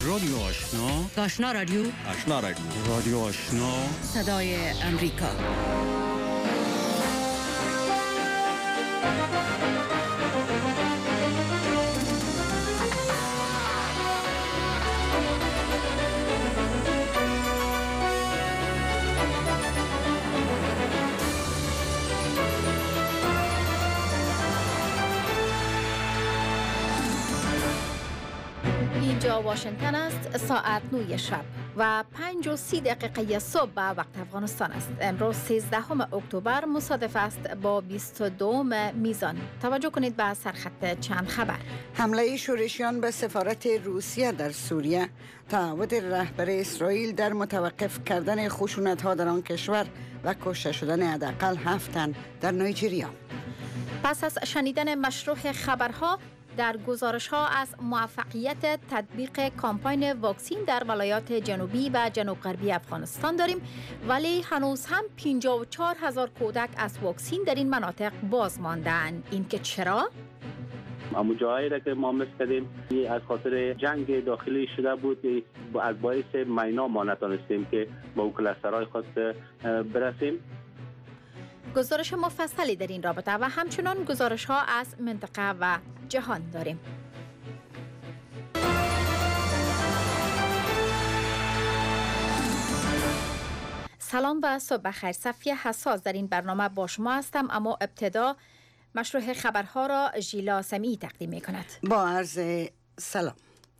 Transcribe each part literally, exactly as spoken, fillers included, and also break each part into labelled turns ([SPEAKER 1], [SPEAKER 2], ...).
[SPEAKER 1] رادیو آشنا،
[SPEAKER 2] آشنا رادیو،
[SPEAKER 1] آشنا رادیو، رادیو آشنا،
[SPEAKER 2] صدای امریکا.
[SPEAKER 3] اینجا واشنگتن است، ساعت نه شب و پنج و سی دقیقه صبح به وقت افغانستان است. امروز سیزدهم اکتبر مصادف است با بیست و دوم میزان. توجه کنید به سرخط چند خبر.
[SPEAKER 4] حمله شورشیان به سفارت روسیه در سوریه، تعهد رهبر اسرائیل در متوقف کردن خشونت‌ها در آن کشور و کشته شدن حداقل هفت تن در نایجریا.
[SPEAKER 3] پس از شنیدن مشروع خبرها، در گزارش ها از موفقیت تطبیق کامپاین واکسین در ولایات جنوبی و جنوب غربی افغانستان داریم، ولی هنوز هم پنجاه و چهار هزار کودک از واکسین در این مناطق باز ماندن. این که چرا؟
[SPEAKER 5] اما جایی را که ما مثل کردیم از خاطر جنگ داخلی شده بود، از باعث مینا ما نتانستیم که با او کلسترهای خود برسیم.
[SPEAKER 3] گزارش مفصلی در این رابطه و همچنان گزارش ها از منطقه و جهان داریم. سلام و صبح بخیر. صفیه حساس در این برنامه با شما هستم، اما ابتدا مشروع خبرها را ژیلا سمیعی تقدیم می کند.
[SPEAKER 4] با عرض سلام.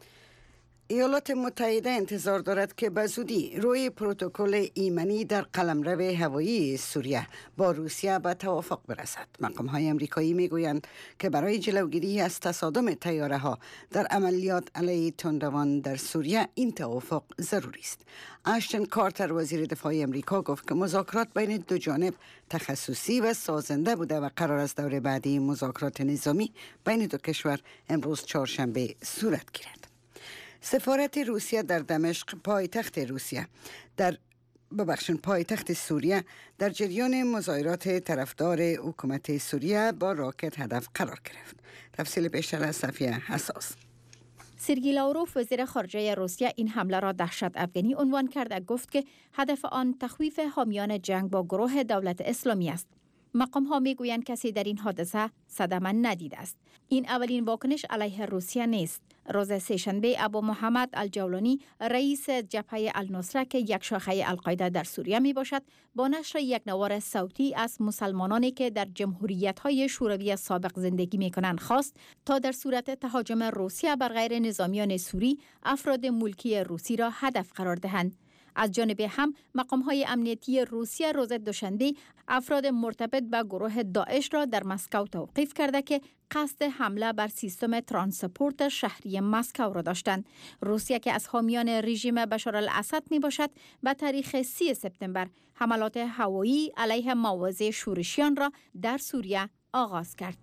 [SPEAKER 4] ایالات متحده انتظار دارد که به زودی روی پروتکل ایمنی در قلمرو هوایی سوریه با روسیه به توافق برسد. مقام‌های آمریکایی میگویند که برای جلوگیری از تصادم طیاره‌ها در عملیات علیه تندروان در سوریه این توافق ضروری است. اشتن کارتر وزیر دفاع آمریکا گفت که مذاکرات بین دو جانب تخصصی و سازنده بوده و قرار است دور بعدی مذاکرات نظامی بین دو کشور امروز چهارشنبه صورت گیرد. سفارت روسیه در دمشق، پایتخت روسیه در ببخشن پایتخت سوریه، در جریان مظاهرات طرفدار حکومت سوریه با راکت هدف قرار گرفت. تفصیل بیشتر از صفیه حساس.
[SPEAKER 3] سرگئی لاوروف وزیر خارجه روسیه این حمله را دهشت افغانی عنوان کرد و گفت که هدف آن تخویف حامیان جنگ با گروه دولت اسلامی است. مقام ها می گویند کسی در این حادثه صدمه ندیده است. این اولین واکنش علیه روسیه نیست. روز سه‌شنبه ابو محمد الجولانی، رئیس جبهه النصره که یک شاخه القاعده در سوریه می باشد، با نشر یک نوار صوتی از مسلمانانی که در جمهوریت‌های شوروی سابق زندگی می‌کنند خواست تا در صورت تهاجم روسیه بر غیر نظامیان سوری افراد ملکی روسی را هدف قرار دهند. از جانب هم مقام‌های امنیتی روسیه روز دوشنبه افراد مرتبط به گروه داعش را در مسکو توقیف کرده که قصد حمله بر سیستم ترانسپورت شهری مسکو را داشتند. روسیه که از حامیان رژیم بشار الاسد می باشد، به تاریخ سی سپتامبر حملات هوایی علیه مواضع شورشیان را در سوریه آغاز کرد.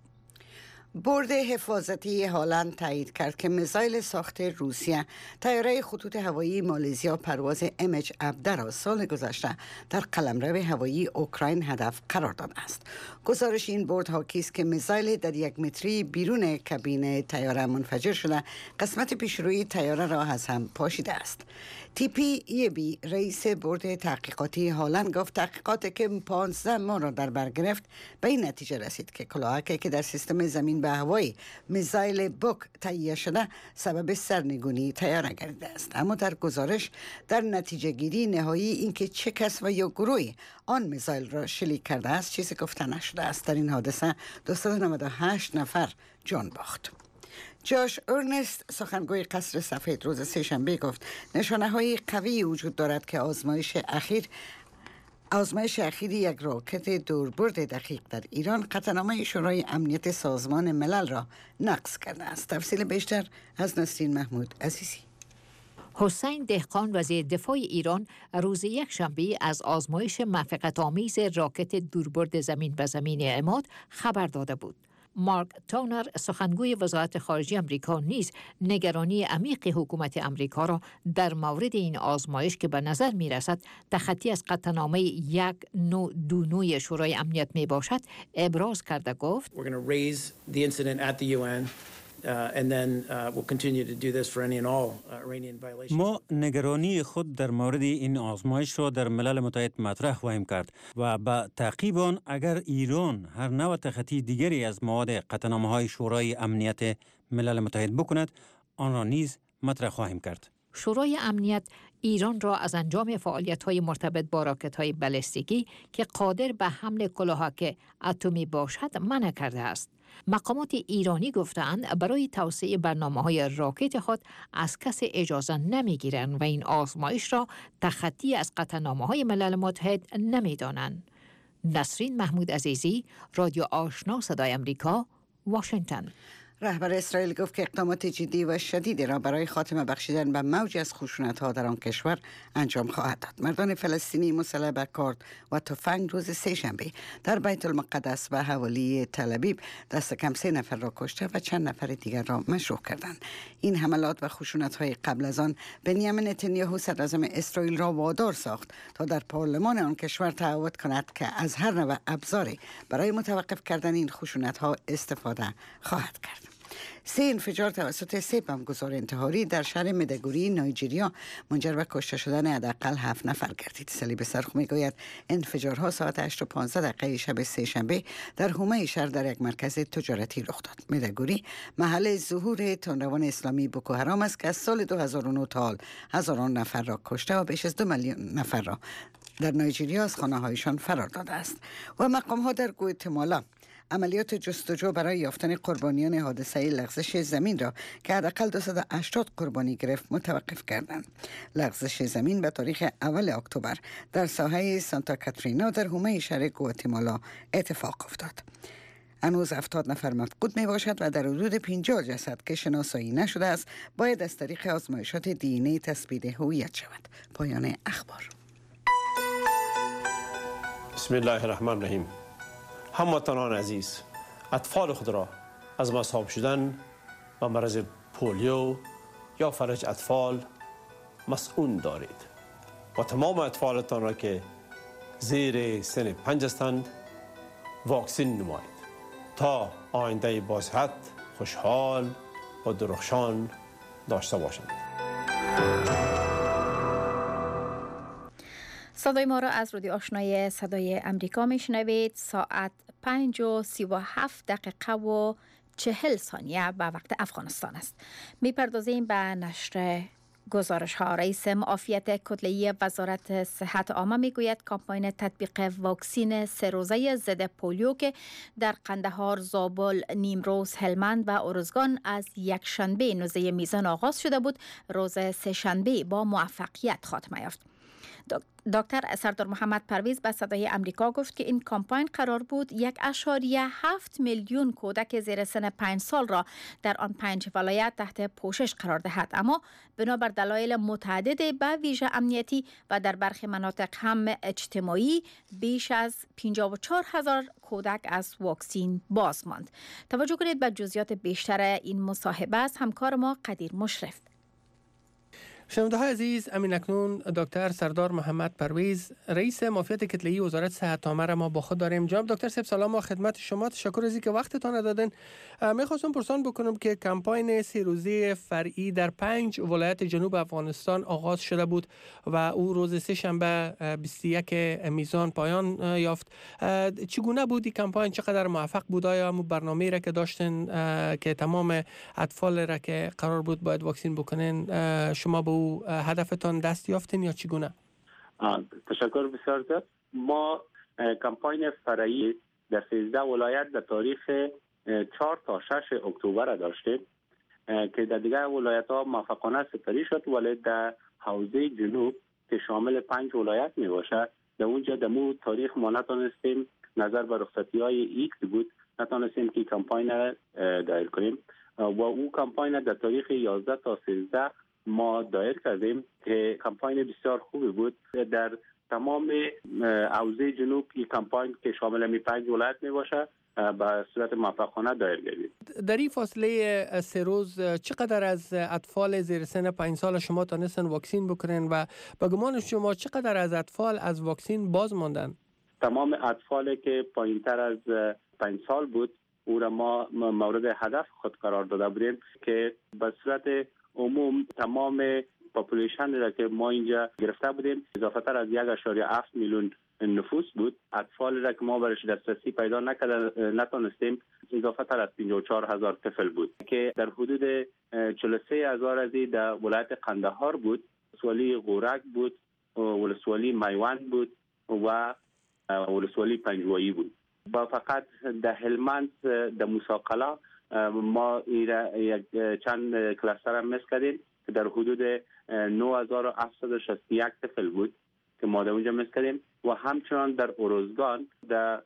[SPEAKER 4] بورد حفاظتی هالند تایید کرد که میزایل ساخت روسیه طیاره خطوط هوایی مالزیا پرواز ام اچ هفده را سال گذشته در قلمرو هوایی اوکراین هدف قرار داده است. گزارش این بورد حاکی است که میزایل در یک متری بیرون کابین طیاره منفجر شده، قسمت پیشروی طیاره را از هم پاشیده است. تی پی ای بی رئیس بورد تحقیقاتی هالند گفت تحقیقاتی که پانزده ماه را در بر گرفت به این نتیجه رسید که کلاهکی که در سیستم زمین به هوای میزایل بوک تهیه شده سبب سرنگونی طیاره گردیده است. اما در گزارش در نتیجه گیری نهایی اینکه چه کس و یا گروهی آن میزایل را شلیک کرده است چیزی گفته نشده است. در این حادثه دویست و نود و هشت نفر جان باخت. جاش ارنست سخنگوی قصر سفید روز سه‌شنبه گفت نشانه های قوی وجود دارد که آزمایش اخیر آزمایش اخیر یک راکت دوربرد دقیق در ایران قطعنامه شورای امنیت سازمان ملل را نقض کرده است. تفصیل بیشتر از نسرین محمود عزیزی.
[SPEAKER 6] حسین دهقان وزیر دفاع ایران روز یک شنبه از آزمایش موفقیت‌آمیز راکت دوربرد زمین به زمین عماد خبر داده بود. مارک تاونر سخنگوی وزارت خارجه آمریکا نیز نگرانی عمیق حکومت آمریکا را در مورد این آزمایش که به نظر می رسد تخطی از قطعنامه یک نو دو نوی شورای امنیت می باشد ابراز کرده گفت
[SPEAKER 7] We're going to raise the incident at the U N Uh, and then uh, we'll continue to do this for any and all uh, Iranian violations.
[SPEAKER 1] ما نگرانی خود در مورد این آزمایش را در ملل متحد مطرح خواهیم کرد و با تعقیب آن اگر ایران هر نوع تخطی دیگری از مواد قطعنامه‌های شورای امنیت ملل متحد بکند آن را نیز مطرح خواهیم کرد.
[SPEAKER 6] شورای امنیت ایران را از انجام فعالیت‌های مرتبط با راکت‌های بالستیکی که قادر به حمل کلاهک اتمی باشد منع کرده است. مقامات ایرانی گفتند برای توسعه برنامه‌های راکت خود از کسی اجازه نمی‌گیرند و این آزمایش را تخطی از قطعنامه‌های ملل متحد نمی‌دانند. نسرین محمود عزیزی، رادیو آشنا صدای امریکا، واشنگتن.
[SPEAKER 4] رهبر اسرائیل گفت که اقدامات جدی و شدیدی را برای خاتمه بخشیدن به موج از خشونت‌ها در آن کشور انجام خواهد داد. مردان فلسطینی مسلح به کارد و تفنگ روز سه‌شنبه در بیت المقدس و حوالی تل ابیب دست کم سه نفر را کشته و چند نفر دیگر را مجروح کردند. این حملات و خشونت‌های قبل از آن بنیامین نتانیاهو صدراعظم اسرائیل را وادار ساخت تا در پارلمان آن کشور تعهد کند که از هر نوع ابزاری برای متوقف کردن این خشونت‌ها استفاده خواهد کرد. سه انفجار توسط سه بمبگذار انتحاری در شهر مدگوری نایجریا منجر به کشته شدن حداقل هفت نفر گردید. صلیب سرخ میگوید انفجارها ساعت هشت و پانزده دقیقه شب سه‌شنبه در حومه شهر در یک مرکز تجارتی رخ داد. مدگوری محل ظهور تندروان اسلامی بوکو حرام است که از سال دو هزار و نه تا حال هزاران نفر را کشته و بیش از دو میلیون نفر را در نایجریا از خانه‌هایشان فرار داده است. و مقام‌ها در گواتمالا عملیات جستجو برای یافتن قربانیان حادثه لغزش زمین را که حداقل دویست و هشتاد قربانی گرفت متوقف کردند. لغزش زمین به تاریخ اول اکتبر در ساحه سانتا کاترینا در حومه شهر گواتمالا اتفاق افتاد. هنوز هفتاد نفر مفقود می باشد و در حدود پنجاه جسد که شناسایی نشده است باید از طریق آزمایشات دی ان ای تثبیت هویت شود. پایان اخبار.
[SPEAKER 8] بسم الله الرحمن الرحیم. هموطنان عزیز، اطفال خود را از مصاب شدن و مرض پولیو یا فلج اطفال مسئول دارید و تمام اطفالتان را که زیر سن پنج هستند واکسین نمایید تا آینده باصحت، خوشحال و درخشان داشته باشند.
[SPEAKER 3] صدای ما را از رادیو آشنای صدای امریکا میشنوید. ساعت پنج و سی و هفت دقیقه و چهل ثانیه به وقت افغانستان است. میپردازیم به نشر گزارش ها. رئیس معافیت کتله‌ای وزارت صحت عامه میگوید کامپاین تطبیق واکسین سه روزه ضد پولیو که در قندهار، زابل، نیمروز، هلمند و ارزگان از یک شنبه نوزه میزان آغاز شده بود، روز سه شنبه با موفقیت خاتمه یافت. دکتر سردار محمد پرویز به صدای امریکا گفت که این کامپاین قرار بود یک اشاریه هفت میلیون کودک زیر سن پنج سال را در آن پنج ولایت تحت پوشش قرار دهد، اما بنابر دلایل متعدد به ویژه امنیتی و در برخی مناطق هم اجتماعی بیش از پنجاه و چهار هزار کودک از واکسین باز ماند. توجه کنید به جزئیات بیشتر این مصاحبه است همکار ما قدیر مشرف.
[SPEAKER 9] شنونده های عزیز، امین اکنون دکتر سردار محمد پرویز رئیس معافیت کتله‌ای وزارت صحت عامه را ما با خود داریم. جناب دکتر صاحب سلام و خدمت شما. تشکر از اینکه وقتتان دادن. میخواستم پرسان بکنم که کمپاین سه روزه فرعی در پنج ولایت جنوب افغانستان آغاز شده بود و او روز سه شنبه بیست و یک میزان پایان یافت. چگونه بود این کمپاین؟ چقدر موفق بود؟ آیا همون برنامه‌ای را که داشتن که تمام اطفال را که قرار بود باید واکسین بکنن شما به هدفتان دست یافتین یا چگونه؟
[SPEAKER 5] تشکر بسیار زیاد. ما کمپاین فرعی در سیزده ولایت در تاریخ چهار تا شش اکتبر داشتیم که در دیگر ولایت ها موفقانه سپری شد، ولی در حوزه جنوب که شامل پنج ولایت می باشد در اونجا در مو تاریخ ما نتانستیم، نظر به رخصتی های ایکس بود، نتانستیم که کمپاین دایر کنیم و او کمپاین در تاریخ یازده تا سیزده ما دایر کردیم که کمپاین بسیار خوبی بود. در تمام حوزه جنوب این کمپاین که شامل می پنج ولایت می باشه به صورت موفقانه دایر گردید.
[SPEAKER 9] در این فاصله سه روز چقدر از اطفال زیر سن پنج سال شما تانستن واکسین بکنن و به گمان شما چقدر از اطفال از واکسین باز ماندن؟
[SPEAKER 5] تمام اطفالی که پایینتر از پنج سال بود او را ما مورد هدف خود قرار داده بودیم که به صورت عموم تمام پاپولیشن را که ما اینجا گرفته بودیم اضافه تر از یک اشاری هفت میلیون نفوس بود. اطفال را که ما برش دسترسی پیدا نکرده نتونستیم اضافه تر از پنجاه و چهار هزار طفل بود که در حدود چهل و سه هزار ازی در ولایت قندهار بود، ولسوالی غورک بود، ولسوالی میوند بود و ولسوالی پنجوایی بود. با فقط در هلمند در موسی ما یک چند کلاستر هم مس کردیم که در حدود نه هزار و هفتصد و شصت و یک طفل بود که ما در اونجا مس کردیم و همچنان در اروزگان در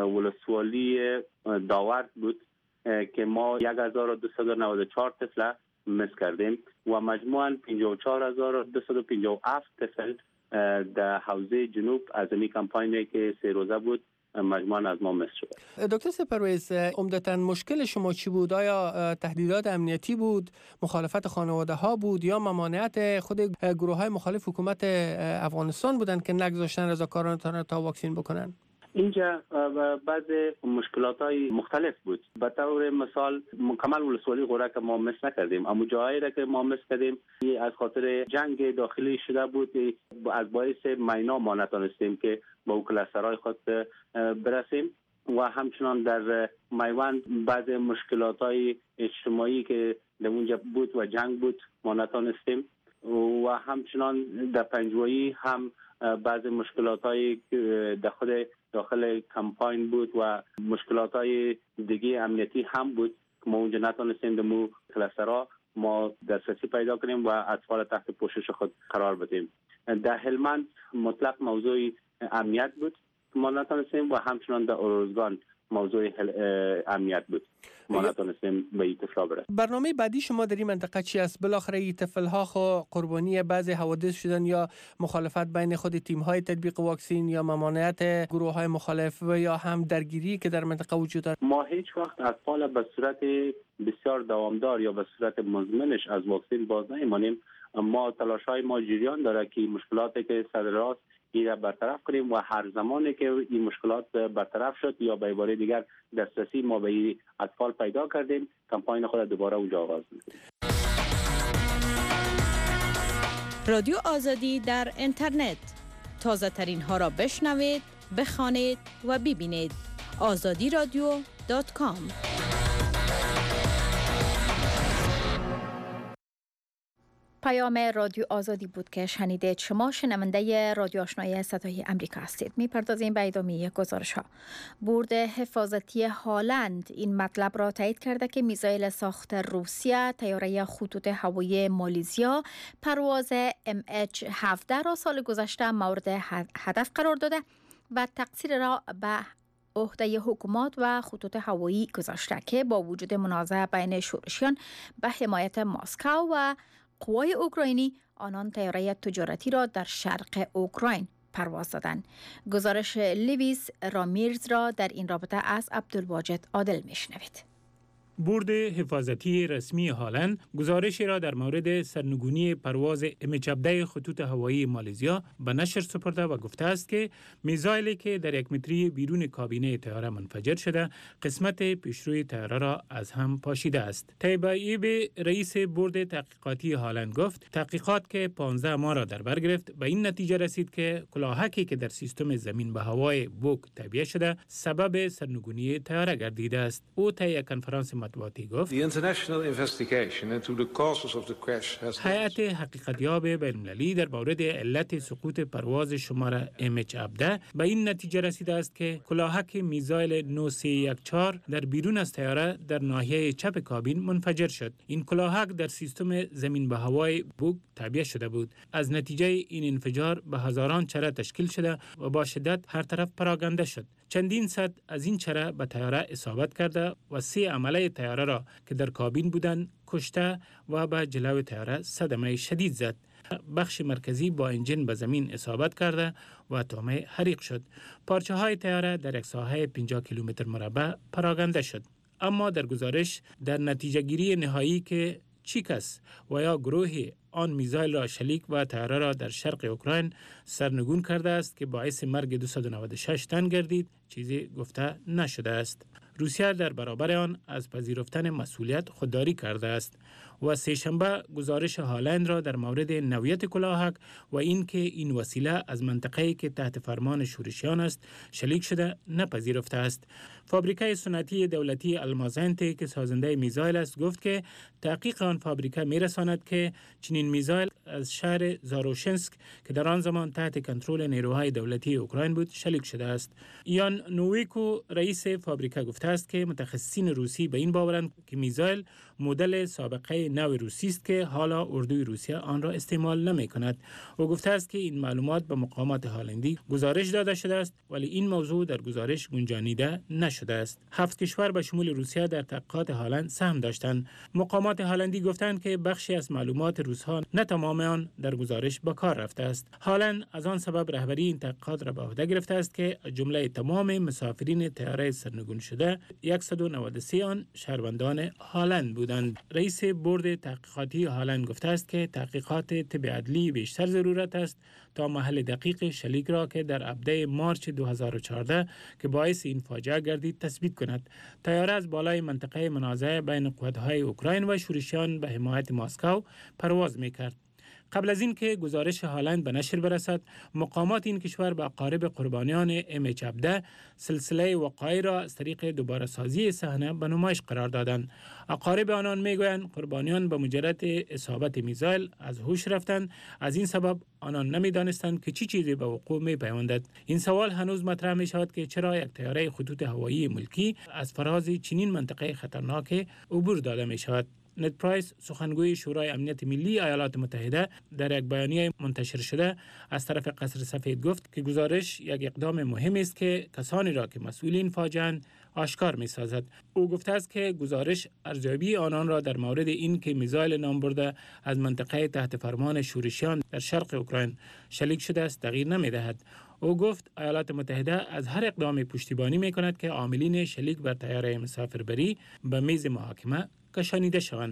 [SPEAKER 5] ولسوالی داورد بود که ما یک هزار و دویست و نود و چهار طفل مس کردیم و مجموعاً پنجاه و چهار هزار و دویست و پنجاه و هفت طفل در حوزه جنوب از این کمپاینی که سه روزه بود مجموعاً از ما مس شد.
[SPEAKER 9] دکتر سپرویز، عمدتاً مشکل شما چی بود؟ آیا تهدیدات امنیتی بود، مخالفت خانواده ها بود یا ممانعت خود گروه های مخالف حکومت افغانستان بودند که نگذاشتن رضاکارانتان تا واکسین بکنن؟ اینجا
[SPEAKER 5] بعض مشکلات های مختلف بود. به طور مثال مکمل ولسوالی غورک ما مس نکردیم، اما جایی را که ما مس کردیم از خاطر جنگ داخلی شده بود، از باعث مینا ما نتونستیم که با او کلاسترهای خود برسیم و همچنان در میوند بعض مشکلات های اجتماعی که در اونجا بود و جنگ بود ما نتونستیم و همچنان در پنجوایی هم بعض مشکلات های در خود داخل کمپاین بود و مشکلات های دیگه امنیتی هم بود که ما اونجا نتونستیم در مو کلاسترها ما دسترسی پیدا کنیم و اطفال تحت پوشش خود قرار بدیم. در هلمند مطلق موضوع امنیت بود ما نتونستیم و همچنان در اروزگان موضوع امنیت بود ما نتونستیم به این طفل‌ها برسیم.
[SPEAKER 9] برنامه بعدی شما در این منطقه چی است؟ بالاخره این طفل‌ها خو قربانی بعضی حوادث شدن یا مخالفت بین خود تیم‌های تطبیق واکسین یا ممانعت گروه‌های مخالف و یا هم درگیری که در منطقه وجود دارد.
[SPEAKER 5] ما هیچ وقت اطفال به صورت بسیار دوامدار یا به صورت مزمنش از واکسین باز نمی‌مانیم. ما تلاش‌های ما جریان داره که مشکلاتی که سر راست این را برطرف کنیم و هر زمانی که این مشکلات برطرف شد یا به عباره دیگر دسترسی ما به این اطفال پیدا کردیم کمپاین خود دوباره اونجا آغاز می‌کنیم.
[SPEAKER 2] رادیو آزادی در اینترنت تازه ترین ها را بشنوید، بخوانید و ببینید. آزادی رادیو دات کام.
[SPEAKER 3] پیام رادیو آزادی بود که شنیدید. شما شنونده رادیو آشنای صدای امریکا هستید. میپردازیم به ادامه گزارش ها. بورد حفاظتی هالند این مطلب را تایید کرده که میزایل ساخت روسیه طیاره خطوط هوایی مالیزیا پرواز ام اچ هفده را سال گذشته مورد هدف قرار داده و تقصیر را به عهده حکومت و خطوط هوایی گذاشته که با وجود منازعه بین شورشیان به حمایت مسکو و قوای اوکراینی آنان طیاره تجارتی را در شرق اوکراین پرواز دادند. گزارش لیویس رامیرز را در این رابطه از عبدالواجد عادل میشنوید.
[SPEAKER 10] بورد حفاظتی رسمی هالند گزارشی را در مورد سرنگونی پرواز ام اچ هفده خطوط هوایی مالزیا به نشر سپرده و گفته است که میزایلی که در یک متری بیرون کابینه طیاره منفجر شده قسمت پیشروی طیاره را از هم پاشیده است. طیبایب رئیس بورد تحقیقاتی هالند گفت تحقیقات که پانزده ماه را در بر گرفت به این نتیجه رسید که کلاهکی که در سیستم زمین به هوای بوک تعبیه شده سبب سرنگونی طیاره گردیده است. او طی کنفرانس گفت هیئت حقیقتیاب بین‌المللی در مورد علت سقوط پرواز شماره ام اچ هفده به این نتیجه رسیده است که کلاهک میزایل نه سه یک چهار در بیرون از طیاره در ناحیه چپ کابین منفجر شد. این کلاهک در سیستم زمین به هوای بوک تعبیه شده بود. از نتیجه این انفجار به هزاران چره تشکیل شده و با شدت هر طرف پراگنده شد. چندین صد از این چره به طیاره اصابت کرده و سه عمله طیاره را که در کابین بودند کشته و به جلو طیاره صدمه شدید زد. بخش مرکزی با انجن به زمین اصابت کرده و طعمه حریق شد. پارچه های طیاره در یک ساحه پنجاه کیلومتر مربع پراگنده شد. اما در گزارش در نتیجه گیری نهایی که چی کس و یا گروه آن میزایل را شلیک و طیاره را در شرق اوکراین سرنگون کرده است که باعث مرگ دویست و نود و شش تن گردید چیزی گفته نشده است. روسیه در برابر آن از پذیرفتن مسئولیت خودداری کرده است و سه شنبه گزارش هالند را در مورد نوعیت کلاهک و اینکه این وسیله از منطقه‌ای که تحت فرمان شورشیان است شلیک شده نپذیرفته است. فابریکه صنعتی دولتی المازنت که سازنده میزایل است گفت که تحقیق آن فابریکه میرساند که چنین میزایل از شهر زاروشنسک که در آن زمان تحت کنترل نیروهای دولتی اوکراین بود شلیک شده است. یان نویکو رئیس فابریکه گفته است که متخصصین روسی به این باورند که میزایل مدل سابقه نو روسی است که حالا اردوی روسیه آن را استعمال نمی کند. او گفته است که این معلومات به مقامات هالندی گزارش داده شده است ولی این موضوع در گزارش گنجانیده نشده است. هفت کشور به شمول روسیه در تحقیقات هالند سهم داشتند. مقامات هالندی گفتند که بخشی از معلومات روس‌ها نه تمام آن در گزارش به کار رفته است. هالند از آن سبب رهبری این تحقیقات را به عهده گرفته است که جمله تمام مسافرین طیاره سرنگون شده صد و نود و سه آن شهروندان هالند بودند. رئیس بورد تحقیقاتی هالند گفته است که تحقیقات طب عدلی بیشتر ضرورت است تا محل دقیق شلیک را که در ابده مارچ دو هزار و چهارده که باعث این فاجعه گردید تثبیت کند. طیاره از بالای منطقه منازعه بین قوت‌های اوکراین و شورشیان به حمایت مسکو پرواز می‌کرد. قبل از این که گزارش هالند به نشر برسد، مقامات این کشور به اقارب قربانیان ام اچ هفده سلسله وقایع را از طریق دوباره سازی صحنه به نمایش قرار دادند. اقارب آنان میگویند قربانیان به مجرد اصابت میزایل از هوش رفتند، از این سبب آنان نمیدانستند که چی چیزی به وقوع میپیوندد. این سوال هنوز مطرح می شود که چرا یک طیاره خطوط هوایی ملکی از فراز چنین منطقه خطرناک عبور داده می شود. نت پرایس سخنگوی شورای امنیت ملی ایالات متحده در یک بیانیه منتشر شده از طرف قصر سفید گفت که گزارش یک اقدام مهم است که کسانی را که مسئول این فاجعه آشکار می سازد. او گفته است که گزارش ارزیابی آنان را در مورد این که میزایل نام برده از منطقه تحت فرمان شورشیان در شرق اوکراین شلیک شده است تغییر نمی دهد. او گفت ایالات متحده از هر اقدام پشتیبانی می کند که عاملین شلیک بر طیاره مسافربری به میز محاکمه کشانیده شوند.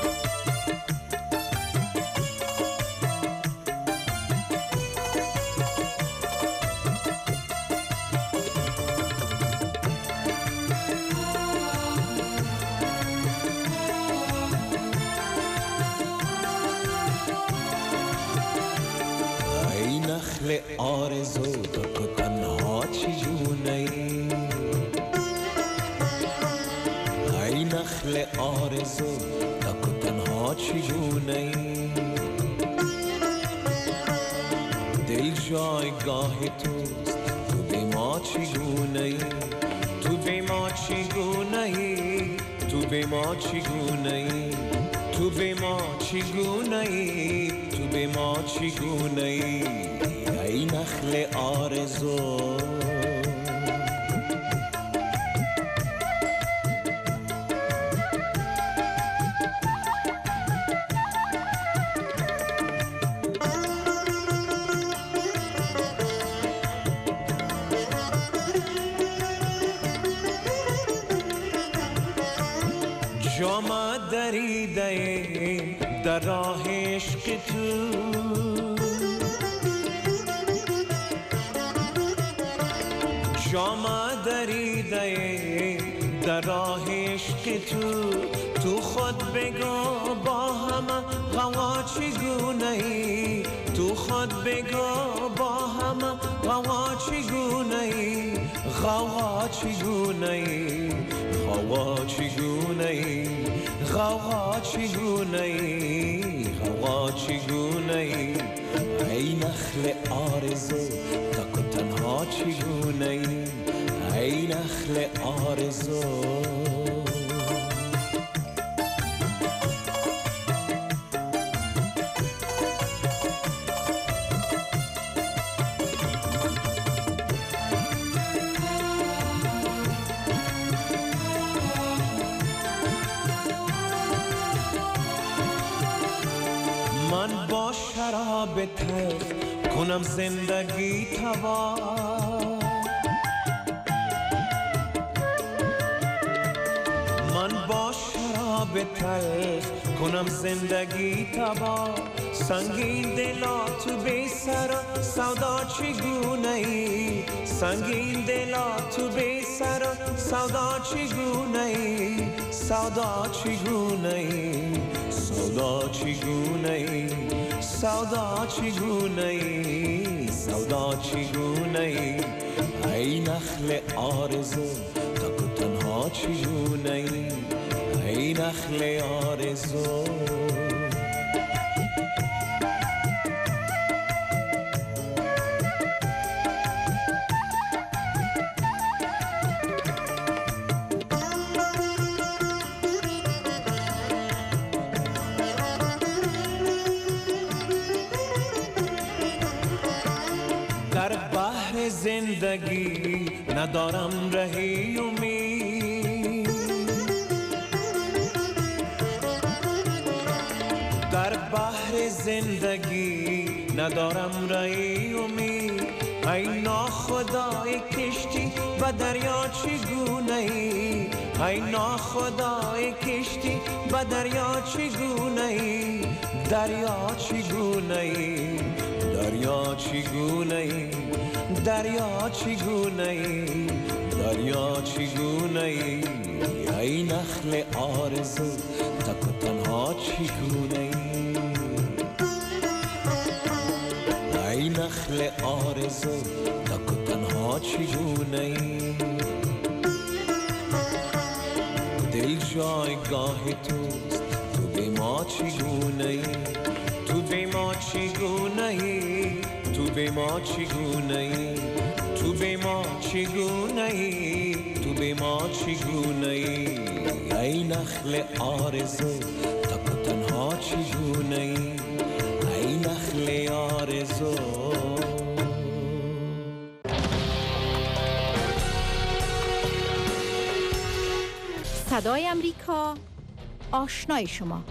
[SPEAKER 11] ای نخل آرزو تو تنها چجونه ای نخل آرزو تو تنها چجونه دل جایگاه توست تو به ما چگونه تو به ما چگونه تو به ما چگونه تو به ما چگونه تو به ما چگونه ای نخل آرزو جام دریده در راه عشق تو جام دریده در راه عشق تو تو خود بگو با همه غوا چگونه ای تو خود بگو با همه غوا چگونه ای غوا چگونه ای غوا چگونه ای غوا چگونه ای غوا چگونه ای ای نخل آرزو تک و تنها چگونه ای ای نخل آرزو من با شراب تلخ کنم زندگی تباه من با شراب شراب تلخ کنم زندگی تبا سنگین دلا تو بی سر سودا چگونه ای سنگین دلا تو بی سر سودا چگونه ای سودا چگونه ای سودا چگونه ای سودا چگونه ای سودا چگونه ای ای نخل آرزو تا که تنها چگونه ای ای نخل آرزو زندگی ندارم رهی امید در بحر زندگی ندارم رهی امید ای ناخدای کشتی و دریا چگونه ای ای ناخدای کشتی و دریا چگونه ای دریا چگونه ای دریا چگونه ای دریا چگونه ای دریا چگونه ای ای نخل آرزو تک و تنها چگونه ای ای نخل آرزو تک و تنها چگونه ای دل جایگاه توست تو به ما چگونه ای تو به ما چگونه ای تو به ما چگونه ای تو به ما چگونه ای تو به ما چگونه ای ای نخل آرزو تک و تنها چگونه ای ای نخل آرزو
[SPEAKER 3] صدای امریکا آشنای شما.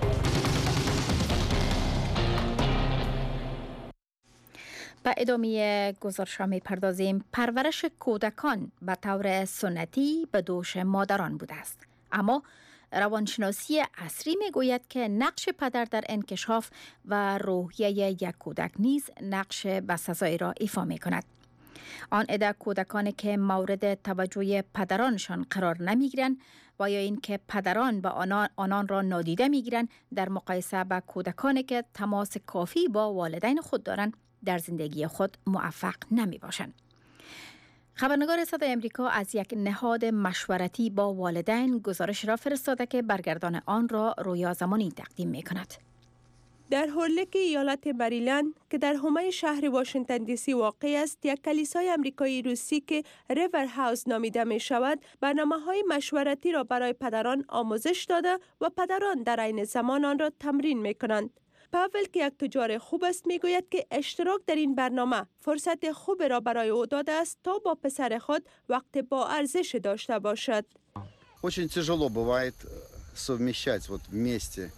[SPEAKER 3] به ادامه گزارش ها می پردازیم. پرورش کودکان به طور سنتی به دوش مادران بوده است، اما روانشناسی عصری می گوید که نقش پدر در انکشاف و روحیه یک کودک نیز نقش بسزایی را ایفا می کند. آن عده کودکانی که مورد توجه پدرانشان قرار نمی گیرند و یا این که پدران به آنان, آنان را نادیده می گیرند در مقایسه با کودکانی که تماس کافی با والدین خود دارند در زندگی خود موفق نمی باشند. خبرنگار صدای امریکا از یک نهاد مشورتی با والدین گزارش را فرستاده که برگردان آن را رویا زمانی تقدیم می کند.
[SPEAKER 12] در هولک ایالت مریلند که در حومه شهر واشنگتن دی سی واقع است، یک کلیسای امریکایی روسی که ریور هاوس نامیده می شود برنامه‌های مشورتی را برای پدران آموزش داده و پدران در عین زمان آن را تمرین می کنند. پاول که یک تجار خوب است می گوید که اشتراک در این برنامه فرصت خوب را برای او داده است تا با پسر خود وقت با ارزش داشته باشد.
[SPEAKER 13] Очень тяжело бывает совмещать вот вместе.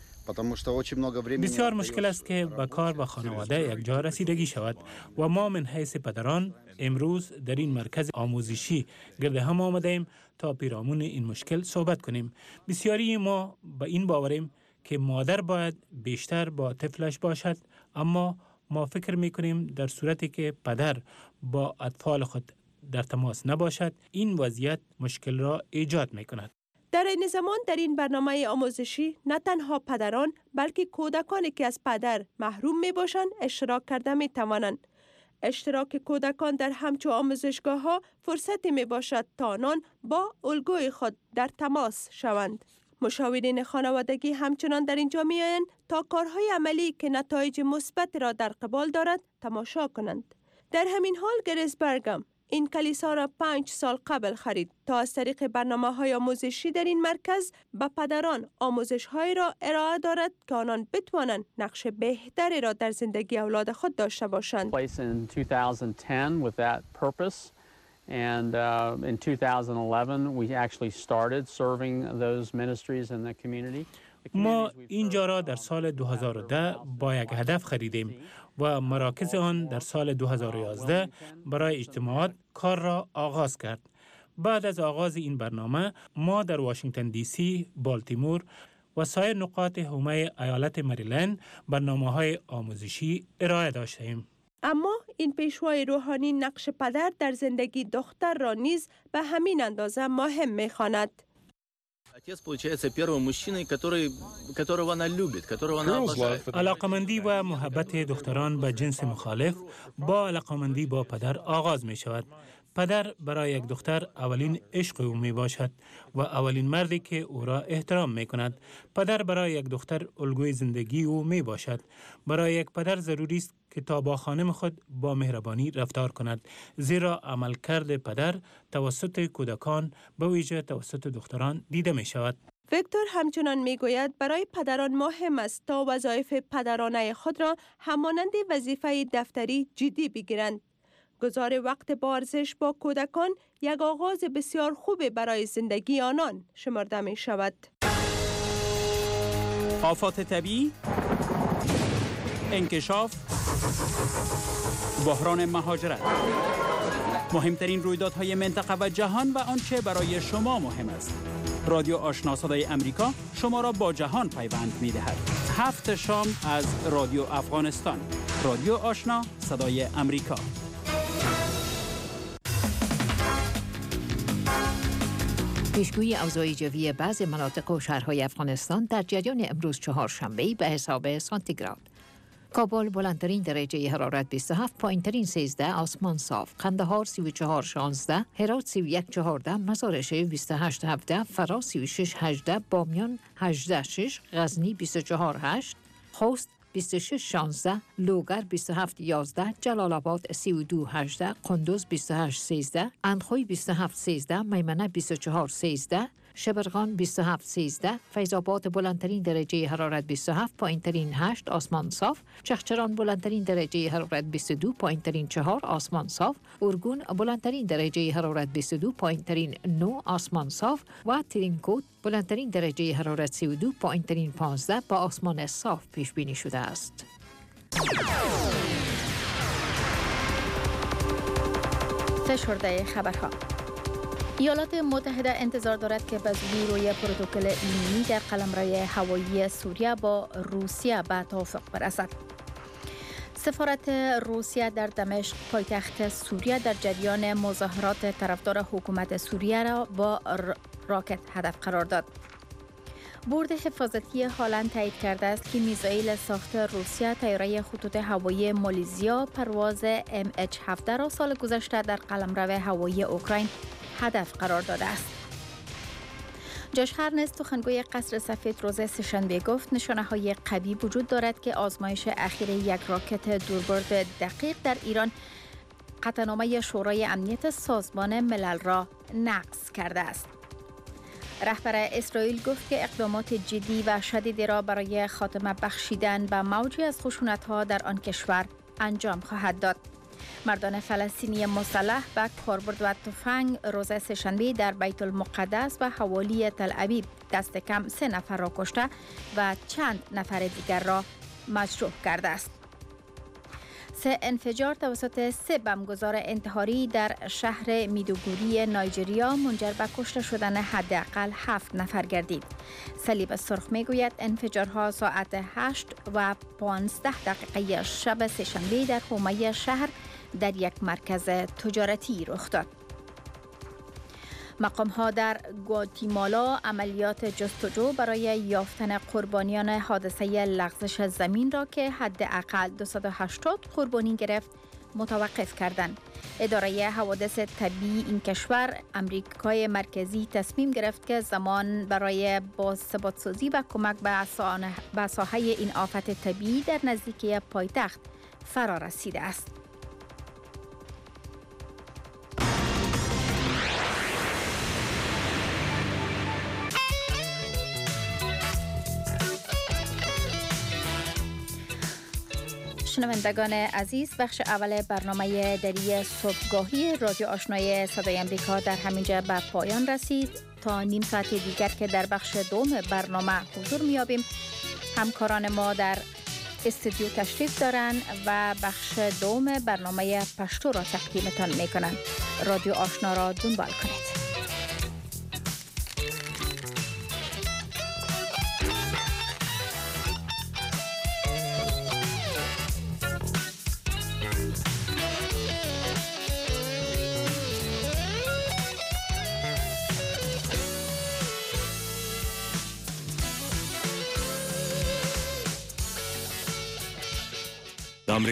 [SPEAKER 10] بسیار مشکل است که به کار و خانواده یک جا رسیدگی شود و ما من حیث پدران امروز در این مرکز آموزشی گرد هم آمدیم تا پیرامون این مشکل صحبت کنیم. بسیاری ما به این باوریم که مادر باید بیشتر با طفلش باشد، اما ما فکر میکنیم در صورتی که پدر با اطفال خود در تماس نباشد این وضعیت مشکل را ایجاد میکند.
[SPEAKER 12] در این زمان در این برنامه آموزشی نه تنها پدران بلکه کودکانی که از پدر محروم می باشند اشتراک کرده می توانند. اشتراک کودکان در همچو آموزشگاه ها فرصتی می باشد تا آنان با الگوی خود در تماس شوند. مشاورین خانوادگی همچنان در اینجا می آیند تا کارهای عملی که نتایج مثبت را در قبال دارد تماشا کنند. در همین حال گریس برگم این کلیسا را پنج سال قبل خرید تا از طریق برنامه‌های آموزشی در این مرکز به پدران آموزش‌هایی را ارائه دارد که آنان بتوانند نقش بهتری را در زندگی اولاد خود داشته باشند.
[SPEAKER 14] In two thousand ten with that purpose, and uh, in two thousand eleven we actually started serving those ministries in the community.
[SPEAKER 10] ما اینجا را در سال دو هزار و ده با یک هدف خریدیم و مراکز آن در سال دو هزار و یازده برای اجتماعات کار را آغاز کرد. بعد از آغاز این برنامه ما در واشنگتن دی سی، بالتیمور و سایر نقاط حومه ایالت مریلند برنامه‌های آموزشی ارائه داشتیم.
[SPEAKER 12] اما این پیشوای روحانی نقش پدر در زندگی دختر را نیز به همین اندازه مهم می‌خواند.
[SPEAKER 10] علاقمندی و محبت دختران به جنس مخالف با علاقمندی با پدر آغاز می شود. پدر برای یک دختر اولین عشق او می باشد و اولین مردی که او را احترام می کند. پدر برای یک دختر الگوی زندگی او می باشد. برای یک پدر ضروری است که تا با خانم خود با مهربانی رفتار کند، زیرا عملکرد پدر توسط کودکان به ویژه توسط دختران دیده می شود.
[SPEAKER 12] ویکتور همچنان می گوید برای پدران مهم است تا وظایف پدرانه خود را همانند وظیفه دفتری جدی بگیرند. گذار وقت با ارزش با کودکان یک آغاز بسیار خوب برای زندگی آنان شمرده می شود.
[SPEAKER 15] آفات طبیعی، انکشاف، بحران مهاجرت، مهمترین رویدادهای منطقه و جهان و آنچه برای شما مهم است. رادیو آشنا صدای امریکا شما را با جهان پیوند می دهد. هفت شام از رادیو افغانستان. رادیو آشنا صدای امریکا.
[SPEAKER 6] پیشگویی اوضاع جوی بعضی مناطق و شهرهای افغانستان در جریان امروز چهارشنبه به حساب سانتیگراد. کابل بلندترین درجه حرارت بیست و هفت، پایینترین سیزده، آسمان صاف. قندهار سی و چهار شانزده، هرات سی و یک چهارده، مزار شریف بیست و هشت هفده، فراس سی و شش هجده، بامیان هجده شش، غزنی بیست و چهار هشت، خوست بیست و شش شانزده، لوگر بیست و هفت یازده، جلال آباد سی و دو هجده، قندوز بیست و هشت سیزده، اندخوی بیست و هفت سیزده، میمنه بیست و چهار سیزده، شبرغان بیست و هفت سیزده، فیض آباد بلندترین درجه حرارت بیست و هفت، پایینترین هشت، آسمان صاف. چغچران بلندترین درجه حرارت بیست و دو، پایینترین چهار، آسمان صاف. ارگون بلندترین درجه حرارت بیست و دو، پایینترین نه، آسمان صاف. و ترینکوت بلندترین درجه حرارت سی و دو، پایینترین پانزده، با آسمان صاف پیش بینی شده است.
[SPEAKER 3] فشرده خبرها. ایالات متحده انتظار دارد که به زودی روی پروتکل ایمنی در قلمرو هوایی سوریه با روسیه به توافق برسد. سفارت روسیه در دمشق پایتخت سوریه در جریان مظاهرات طرفدار حکومت سوریه را با راکت هدف قرار داد. بورد حفاظتی هالند تایید کرده است که میزایل ساخت روسیه طیاره خطوط هوایی مالیزیا پرواز ام اچ هفده را سال گذشته در قلمرو هوایی اوکراین هدف قرار داده است. جاش هرنس سخنگوی قصر سفید روز سه‌شنبه گفت نشانه های قوی وجود دارد که آزمایش اخیر یک راکت دوربرد دقیق در ایران قطعنامه شورای امنیت سازمان ملل را نقض کرده است. رهبر اسرائیل گفت که اقدامات جدی و شدیدی را برای خاتمه بخشیدن به موجی از خشونت‌ها در آن کشور انجام خواهد داد. مردان فلسطینی مسلح به کاربرد و تفنگ روز سه‌شنبه در بیت المقدس و حوالی تل ابیب دست کم سه نفر را کشته و چند نفر دیگر را مجروح کرده است. سه انفجار توسط سه بمبگذار انتحاری در شهر میدوگوری نایجریا منجر به کشته شدن حداقل هفت نفر گردید. صلیب سرخ میگوید انفجارها ساعت هشت و پانزده دقیقه شب سه‌شنبه در حومه شهر در یک مرکز تجارتی رخ داد. مقام‌ها در گواتیمالا عملیات جستجو برای یافتن قربانیان حادثه لغزش زمین را که حداقل دویست و هشتاد قربانی گرفت متوقف کردند. اداره حوادث طبیعی این کشور امریکای مرکزی تصمیم گرفت که زمان برای بازثبات‌سازی و کمک به ساحه این آفت طبیعی در نزدیکی پایتخت فرا رسیده است. شنوندگان عزیز، بخش اول برنامه دری صبحگاهی رادیو آشنای صدای امریکا در همینجا به پایان رسید. تا نیم ساعت دیگر که در بخش دوم برنامه حضور میابیم. همکاران ما در استودیو تشریف دارند و بخش دوم برنامه پشتو را تقدیمتان میکنند. رادیو آشنا را دنبال کنید.